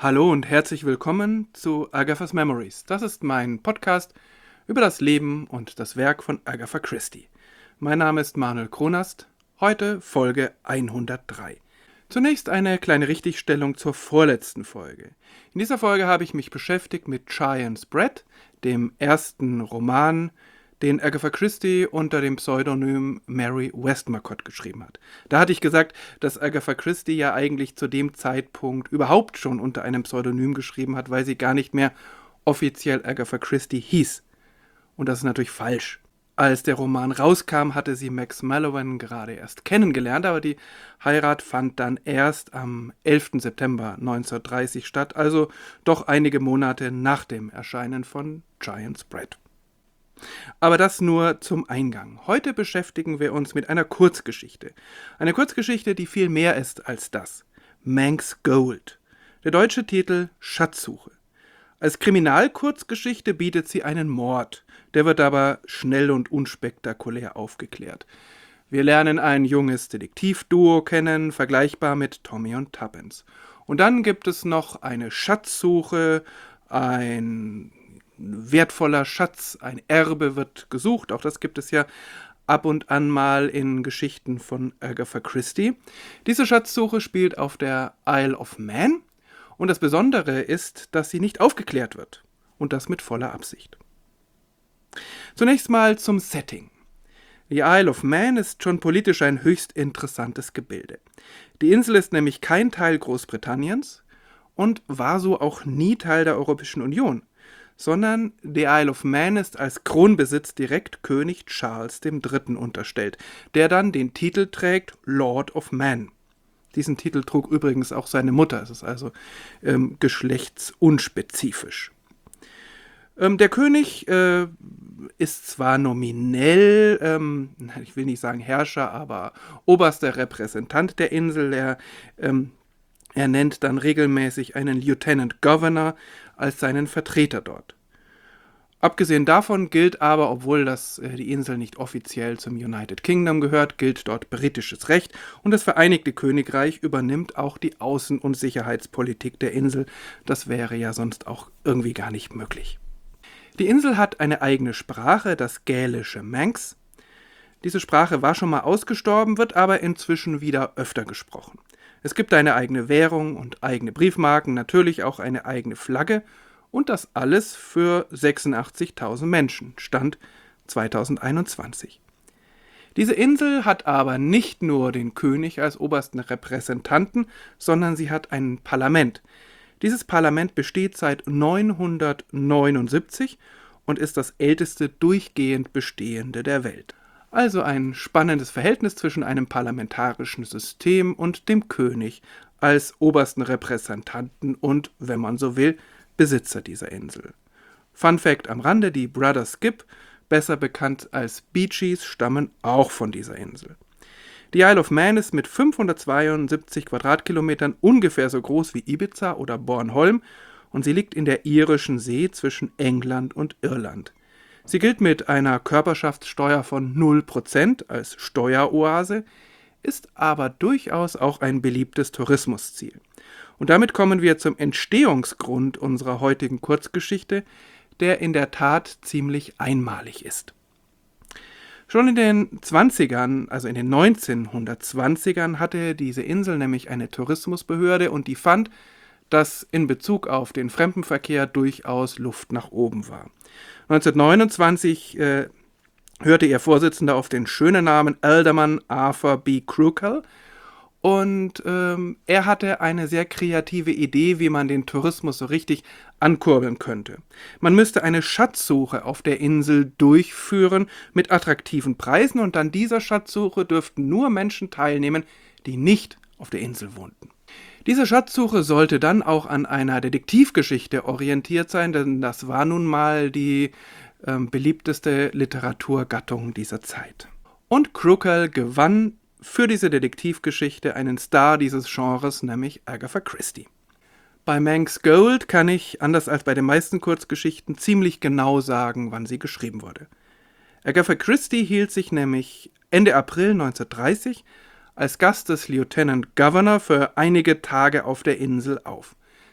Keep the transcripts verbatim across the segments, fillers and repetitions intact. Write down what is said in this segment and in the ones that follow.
Hallo und herzlich willkommen zu Agatha's Memories. Das ist mein Podcast über das Leben und das Werk von Agatha Christie. Mein Name ist Manuel Kronast, heute Folge hundertdrei. Zunächst eine kleine Richtigstellung zur vorletzten Folge. In dieser Folge habe ich mich beschäftigt mit Giant's Bread, dem ersten Roman, den Agatha Christie unter dem Pseudonym Mary Westmacott geschrieben hat. Da hatte ich gesagt, dass Agatha Christie ja eigentlich zu dem Zeitpunkt überhaupt schon unter einem Pseudonym geschrieben hat, weil sie gar nicht mehr offiziell Agatha Christie hieß. Und das ist natürlich falsch. Als der Roman rauskam, hatte sie Max Mallowan gerade erst kennengelernt, aber die Heirat fand dann erst am elften September neunzehnhundertdreißig statt, also doch einige Monate nach dem Erscheinen von Giant's Bread. Aber das nur zum Eingang. Heute beschäftigen wir uns mit einer Kurzgeschichte. Eine Kurzgeschichte, die viel mehr ist als das. Manx Gold. Der deutsche Titel Schatzsuche. Als Kriminalkurzgeschichte bietet sie einen Mord. Der wird aber schnell und unspektakulär aufgeklärt. Wir lernen ein junges Detektivduo kennen, vergleichbar mit Tommy und Tuppence. Und dann gibt es noch eine Schatzsuche, ein wertvoller Schatz, ein Erbe wird gesucht. Auch das gibt es ja ab und an mal in Geschichten von Agatha Christie. Diese Schatzsuche spielt auf der Isle of Man und das Besondere ist, dass sie nicht aufgeklärt wird und das mit voller Absicht. Zunächst mal zum Setting. Die Isle of Man ist schon politisch ein höchst interessantes Gebilde. Die Insel ist nämlich kein Teil Großbritanniens und war so auch nie Teil der Europäischen Union, sondern die Isle of Man ist als Kronbesitz direkt König Charles der Dritte unterstellt, der dann den Titel trägt Lord of Man. Diesen Titel trug übrigens auch seine Mutter, es ist also ähm, geschlechtsunspezifisch. Ähm, der König äh, ist zwar nominell, ähm, ich will nicht sagen Herrscher, aber oberster Repräsentant der Insel, er ähm, Er nennt dann regelmäßig einen Lieutenant Governor als seinen Vertreter dort. Abgesehen davon gilt aber, obwohl das, äh, die Insel nicht offiziell zum United Kingdom gehört, gilt dort britisches Recht und das Vereinigte Königreich übernimmt auch die Außen- und Sicherheitspolitik der Insel. Das wäre ja sonst auch irgendwie gar nicht möglich. Die Insel hat eine eigene Sprache, das gälische Manx. Diese Sprache war schon mal ausgestorben, wird aber inzwischen wieder öfter gesprochen. Es gibt eine eigene Währung und eigene Briefmarken, natürlich auch eine eigene Flagge und das alles für sechsundachtzigtausend Menschen, Stand zweitausendeinundzwanzig. Diese Insel hat aber nicht nur den König als obersten Repräsentanten, sondern sie hat ein Parlament. Dieses Parlament besteht seit neunhundertneunundsiebzig und ist das älteste durchgehend bestehende der Welt. Also ein spannendes Verhältnis zwischen einem parlamentarischen System und dem König als obersten Repräsentanten und, wenn man so will, Besitzer dieser Insel. Fun Fact am Rande, die Brother Skip, besser bekannt als Bee Gees, stammen auch von dieser Insel. Die Isle of Man ist mit fünfhundertzweiundsiebzig Quadratkilometern ungefähr so groß wie Ibiza oder Bornholm und sie liegt in der Irischen See zwischen England und Irland. Sie gilt mit einer Körperschaftssteuer von null Prozent als Steueroase, ist aber durchaus auch ein beliebtes Tourismusziel. Und damit kommen wir zum Entstehungsgrund unserer heutigen Kurzgeschichte, der in der Tat ziemlich einmalig ist. Schon in den zwanzigern, also in den neunzehnhundertzwanzigern, hatte diese Insel nämlich eine Tourismusbehörde und die fand, dass in Bezug auf den Fremdenverkehr durchaus Luft nach oben war. neunzehnhundertneunundzwanzig äh, hörte ihr Vorsitzender auf den schönen Namen Alderman Arthur B. Cruikel und ähm, er hatte eine sehr kreative Idee, wie man den Tourismus so richtig ankurbeln könnte. Man müsste eine Schatzsuche auf der Insel durchführen mit attraktiven Preisen und an dieser Schatzsuche dürften nur Menschen teilnehmen, die nicht auf der Insel wohnten. Diese Schatzsuche sollte dann auch an einer Detektivgeschichte orientiert sein, denn das war nun mal die ähm, beliebteste Literaturgattung dieser Zeit. Und Cruikel gewann für diese Detektivgeschichte einen Star dieses Genres, nämlich Agatha Christie. Bei Manx Gold kann ich, anders als bei den meisten Kurzgeschichten, ziemlich genau sagen, wann sie geschrieben wurde. Agatha Christie hielt sich nämlich Ende April neunzehnhundertdreißig als Gast des Lieutenant Governor für einige Tage auf der Insel auf.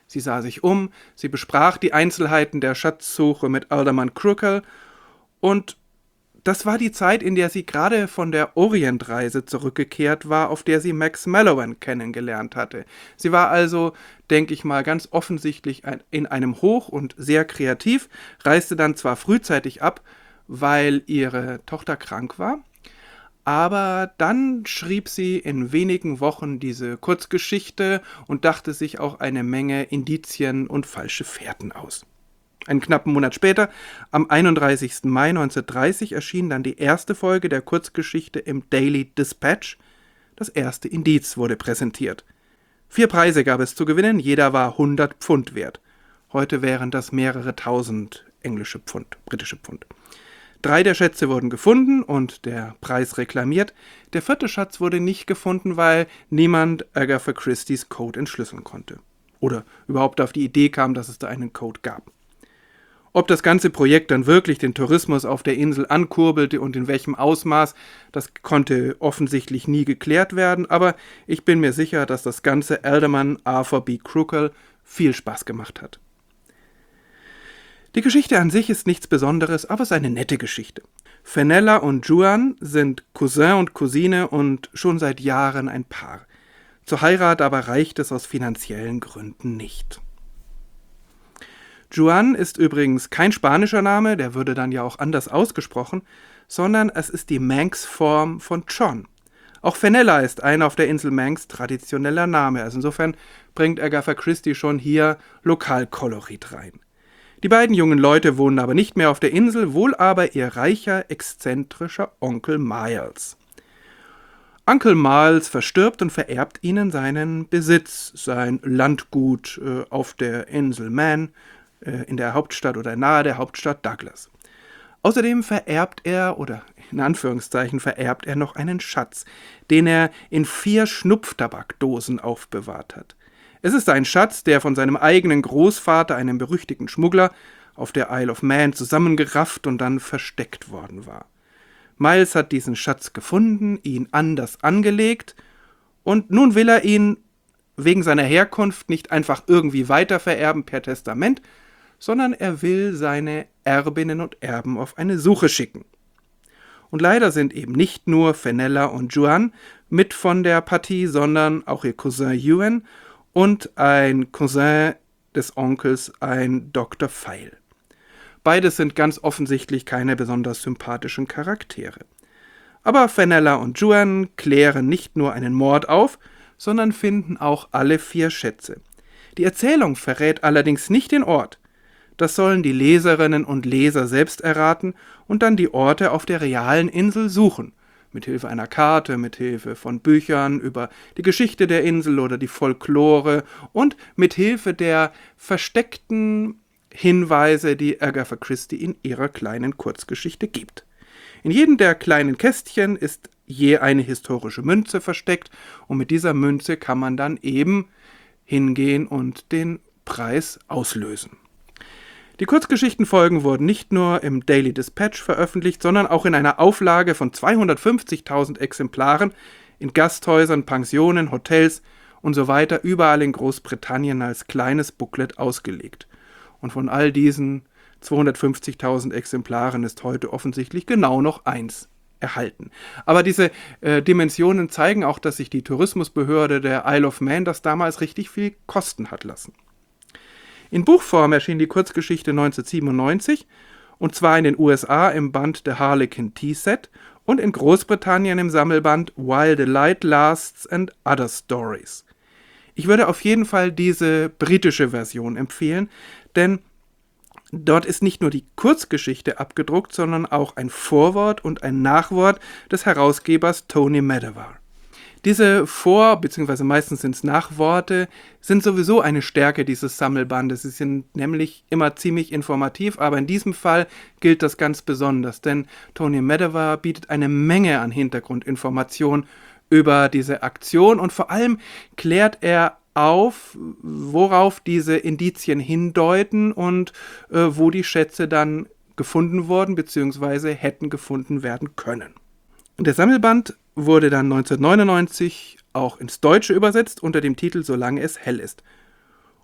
Sie sah sich um, sie besprach die Einzelheiten der Schatzsuche mit Alderman Crookhall und das war die Zeit, in der sie gerade von der Orientreise zurückgekehrt war, auf der sie Max Mallowan kennengelernt hatte. Sie war also, denke ich mal, ganz offensichtlich in einem Hoch und sehr kreativ, reiste dann zwar frühzeitig ab, weil ihre Tochter krank war, aber dann schrieb sie in wenigen Wochen diese Kurzgeschichte und dachte sich auch eine Menge Indizien und falsche Fährten aus. Einen knappen Monat später, am einunddreißigsten Mai neunzehnhundertdreißig, erschien dann die erste Folge der Kurzgeschichte im Daily Dispatch. Das erste Indiz wurde präsentiert. Vier Preise gab es zu gewinnen, jeder war hundert Pfund wert. Heute wären das mehrere tausend englische Pfund, britische Pfund. Drei der Schätze wurden gefunden und der Preis reklamiert. Der vierte Schatz wurde nicht gefunden, weil niemand Agatha Christies Code entschlüsseln konnte. Oder überhaupt auf die Idee kam, dass es da einen Code gab. Ob das ganze Projekt dann wirklich den Tourismus auf der Insel ankurbelte und in welchem Ausmaß, das konnte offensichtlich nie geklärt werden, aber ich bin mir sicher, dass das ganze Alderman Arthur B. Crookhall viel Spaß gemacht hat. Die Geschichte an sich ist nichts Besonderes, aber es ist eine nette Geschichte. Fenella und Juan sind Cousin und Cousine und schon seit Jahren ein Paar. Zur Heirat aber reicht es aus finanziellen Gründen nicht. Juan ist übrigens kein spanischer Name, der würde dann ja auch anders ausgesprochen, sondern es ist die Manx-Form von John. Auch Fenella ist ein auf der Insel Manx traditioneller Name, also insofern bringt Agatha Christie schon hier Lokalkolorit rein. Die beiden jungen Leute wohnen aber nicht mehr auf der Insel, wohl aber ihr reicher, exzentrischer Onkel Miles. Onkel Miles verstirbt und vererbt ihnen seinen Besitz, sein Landgut äh, auf der Insel Man, in der Hauptstadt oder nahe der Hauptstadt Douglas. Außerdem vererbt er, oder in Anführungszeichen vererbt er noch einen Schatz, den er in vier Schnupftabakdosen aufbewahrt hat. Es ist ein Schatz, der von seinem eigenen Großvater, einem berüchtigten Schmuggler, auf der Isle of Man zusammengerafft und dann versteckt worden war. Miles hat diesen Schatz gefunden, ihn anders angelegt und nun will er ihn wegen seiner Herkunft nicht einfach irgendwie weitervererben per Testament, sondern er will seine Erbinnen und Erben auf eine Suche schicken. Und leider sind eben nicht nur Fenella und Juan mit von der Partie, sondern auch ihr Cousin Ewan und ein Cousin des Onkels, ein Doktor Feil. Beides sind ganz offensichtlich keine besonders sympathischen Charaktere. Aber Fenella und Juan klären nicht nur einen Mord auf, sondern finden auch alle vier Schätze. Die Erzählung verrät allerdings nicht den Ort. Das sollen die Leserinnen und Leser selbst erraten und dann die Orte auf der realen Insel suchen. Mithilfe einer Karte, mithilfe von Büchern über die Geschichte der Insel oder die Folklore und mithilfe der versteckten Hinweise, die Agatha Christie in ihrer kleinen Kurzgeschichte gibt. In jedem der kleinen Kästchen ist je eine historische Münze versteckt und mit dieser Münze kann man dann eben hingehen und den Preis auslösen. Die Kurzgeschichtenfolgen wurden nicht nur im Daily Dispatch veröffentlicht, sondern auch in einer Auflage von zweihundertfünfzigtausend Exemplaren in Gasthäusern, Pensionen, Hotels und so weiter überall in Großbritannien als kleines Booklet ausgelegt. Und von all diesen zweihundertfünfzigtausend Exemplaren ist heute offensichtlich genau noch eins erhalten. Aber diese äh, Dimensionen zeigen auch, dass sich die Tourismusbehörde der Isle of Man das damals richtig viel kosten hat lassen. In Buchform erschien die Kurzgeschichte neunzehnhundertsiebenundneunzig, und zwar in den U S A im Band The Harlequin Tea Set und in Großbritannien im Sammelband While the Light Lasts and Other Stories. Ich würde auf jeden Fall diese britische Version empfehlen, denn dort ist nicht nur die Kurzgeschichte abgedruckt, sondern auch ein Vorwort und ein Nachwort des Herausgebers Tony Medawar. Diese Vor- bzw. meistens sind es Nachworte, sind sowieso eine Stärke dieses Sammelbandes. Sie sind nämlich immer ziemlich informativ, aber in diesem Fall gilt das ganz besonders, denn Tony Medawar bietet eine Menge an Hintergrundinformationen über diese Aktion und vor allem klärt er auf, worauf diese Indizien hindeuten und äh, wo die Schätze dann gefunden wurden bzw. hätten gefunden werden können. Der Sammelband wurde dann neunzehnhundertneunundneunzig auch ins Deutsche übersetzt unter dem Titel Solange es hell ist.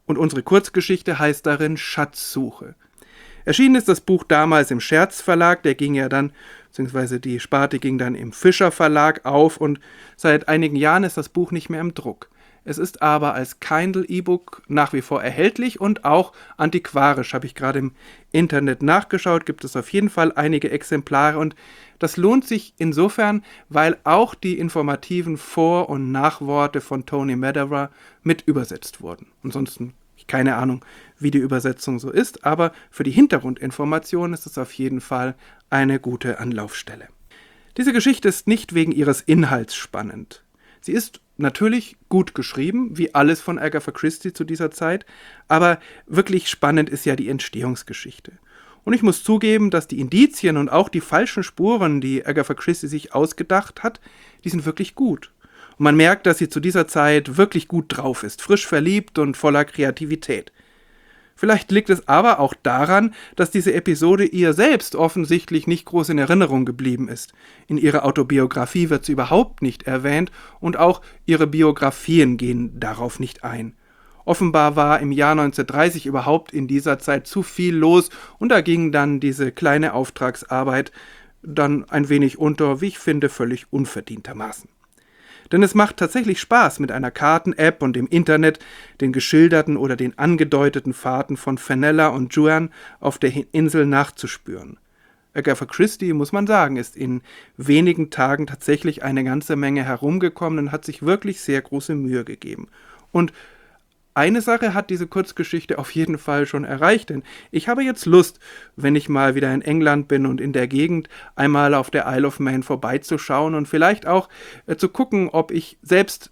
Und unsere Kurzgeschichte heißt darin Schatzsuche. Erschienen ist das Buch damals im Scherz Verlag, der ging ja dann, beziehungsweise die Sparte ging dann im Fischer Verlag auf und seit einigen Jahren ist das Buch nicht mehr im Druck. Es ist aber als Kindle-E-Book nach wie vor erhältlich und auch antiquarisch, habe ich gerade im Internet nachgeschaut, gibt es auf jeden Fall einige Exemplare und das lohnt sich insofern, weil auch die informativen Vor- und Nachworte von Tony Medderer mit übersetzt wurden. Ansonsten keine Ahnung, wie die Übersetzung so ist, aber für die Hintergrundinformation ist es auf jeden Fall eine gute Anlaufstelle. Diese Geschichte ist nicht wegen ihres Inhalts spannend. Sie ist natürlich gut geschrieben, wie alles von Agatha Christie zu dieser Zeit, aber wirklich spannend ist ja die Entstehungsgeschichte. Und ich muss zugeben, dass die Indizien und auch die falschen Spuren, die Agatha Christie sich ausgedacht hat, die sind wirklich gut. Und man merkt, dass sie zu dieser Zeit wirklich gut drauf ist, frisch verliebt und voller Kreativität. Vielleicht liegt es aber auch daran, dass diese Episode ihr selbst offensichtlich nicht groß in Erinnerung geblieben ist. In ihrer Autobiografie wird sie überhaupt nicht erwähnt und auch ihre Biografien gehen darauf nicht ein. Offenbar war im Jahr neunzehnhundertdreißig überhaupt in dieser Zeit zu viel los und da ging dann diese kleine Auftragsarbeit dann ein wenig unter, wie ich finde, völlig unverdientermaßen. Denn es macht tatsächlich Spaß, mit einer Karten-App und im Internet den geschilderten oder den angedeuteten Fahrten von Fenella und Juan auf der Insel nachzuspüren. Agatha Christie, muss man sagen, ist in wenigen Tagen tatsächlich eine ganze Menge herumgekommen und hat sich wirklich sehr große Mühe gegeben. Und eine Sache hat diese Kurzgeschichte auf jeden Fall schon erreicht, denn ich habe jetzt Lust, wenn ich mal wieder in England bin und in der Gegend, einmal auf der Isle of Man vorbeizuschauen und vielleicht auch äh, zu gucken, ob ich selbst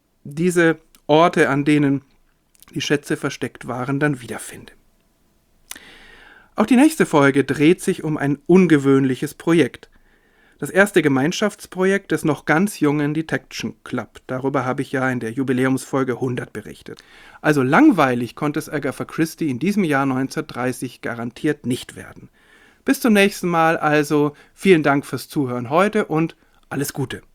diese Orte, an denen die Schätze versteckt waren, dann wiederfinde. Auch die nächste Folge dreht sich um ein ungewöhnliches Projekt. Das erste Gemeinschaftsprojekt des noch ganz jungen Detection Club. Darüber habe ich ja in der Jubiläumsfolge hundert berichtet. Also langweilig konnte es Agatha Christie in diesem Jahr neunzehnhundertdreißig garantiert nicht werden. Bis zum nächsten Mal also, vielen Dank fürs Zuhören heute und alles Gute.